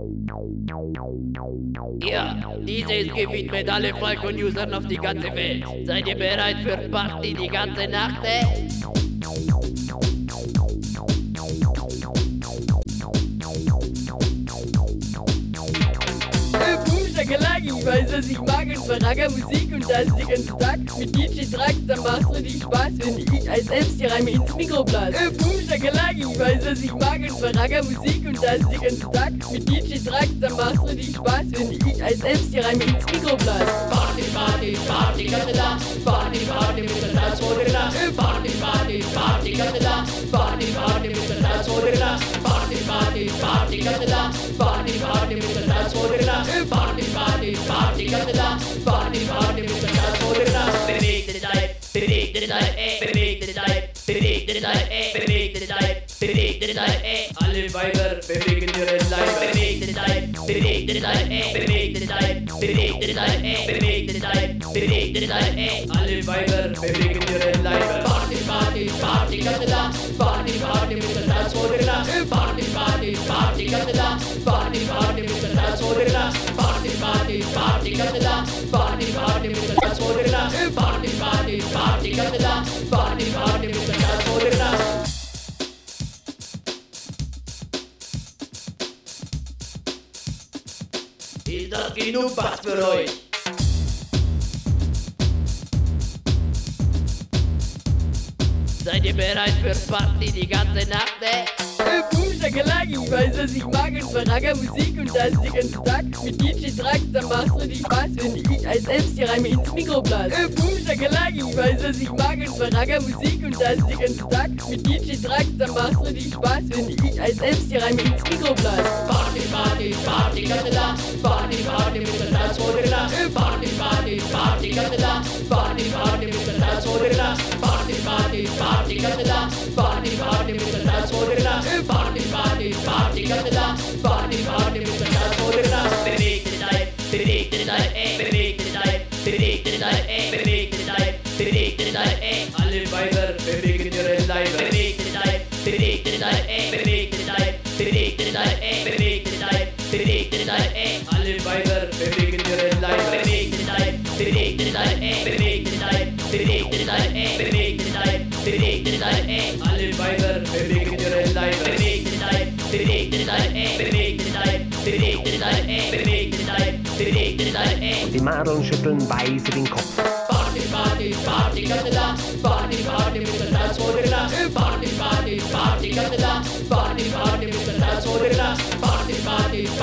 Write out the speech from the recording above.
Ja, diese ist gewidmet alle Falcon-Usern auf die ganze Welt. Seid ihr bereit für Party die ganze Nacht, Shakalaki, weiß, was ich mag und verragger Musik und das den ganzen Tag mit DJ Trax, dann machst du dich Spaß, wenn ich als selbst die Reime ins Mikro blas. Boom Shakalaki, weiß, was ich mag und verragger Musik und das den ganzen Tag mit DJ Trax, dann machst du dich Spaß, wenn ich als selbst die Reime ins Mikro blas. Party, Party, Party, ganze da. Party, Party, mit der Tanz vor der Nacht. Party, Party, Party, ganze da. Party, Party, mit der Tanz vor der Nacht. Party, Party, Party, ganze da. Party, Party, mit der Tanz vor der Nacht. Party, Party, Party, ganze da. Party, Party, mit der Tanz vor der Nacht. Bewegt die Zeit, bewegt die Zeit, bewegt die Zeit, bewegt die Zeit, bewegt die Zeit, bewegt die Zeit, alle Weiber bewegen ihre Leiber. Bewegt die Zeit, bewegt die Zeit, bewegt die Zeit, bewegt die Zeit, bewegt die Zeit, bewegt die Zeit, alle Weiber bewegen ihre Leiber. Party, Party, Party, ganze da. Party, Party, mit der Tanz vor der Nacht. Party, Party, Party, ganze da. Party, Party, mit der Tanz vor der Nacht. Party, Party, Party, ganze da. Party, Party, mit der Tanz vor der Nacht. Party, Party, Party, ganze da. Party, Party, mit der Tanz vor der Nacht. Ist das genug was für euch? Seid ihr bereit für Party die ganze Nacht, Boom Shakalaki, weiß, was ich mag und verragger Musik und das den ganzen Tag mit DJ Trax, dann machst du dich Spaß, wenn ich als selbst die Reime ins Mikro blas. Boom Shakalaki, weiß, was ich mag und verragger Musik und das den ganzen Tag mit DJ Trax, dann machst du dich Spaß, wenn ich als selbst die Reime ins Mikro blas. Party, Party, Party, ganze da. Party, Party, mit der Tanz vor der Nacht. Party, Party, Party, ganze da. Party, Party, mit der Tanz vor der Nacht. Party, Party, Party, ganze da. Party, Party, mit der Tanz vor der Nacht. Party, Party, Party, ganze da. Party, Party, mit der Tanz vor der Nacht. Bewegt die Zeit, bewegt die Zeit, bewegt die Zeit, bewegt die Zeit, bewegt die Zeit, bewegt die Zeit, alle Weiber bewegen ihre Leiber. Bewegt die Zeit, bewegt die Zeit, bewegt die Zeit, bewegt die Zeit, bewegt die Zeit, bewegt die Zeit, alle Weiber bewegen ihre Leiber. Bewegt die Zeit, bewegt die Zeit, bewegt die Zeit, bewegt die Zeit, bewegt die Zeit, bewegt die Zeit, alle Weiber bewegen ihre Leiber. Bewegt die Zeit, bewegt die Zeit, bewegt die Zeit, bewegt die Zeit, bewegt die Zeit, bewegt die Zeit, Die Madeln schütteln weise den Kopf. Party, Party, Party, ganze da. Party, Party, mit der Tanz vor der Nacht. Party, Party, Party, ganze da. Party, Party, mit der Tanz vor der Nacht. Party, Party,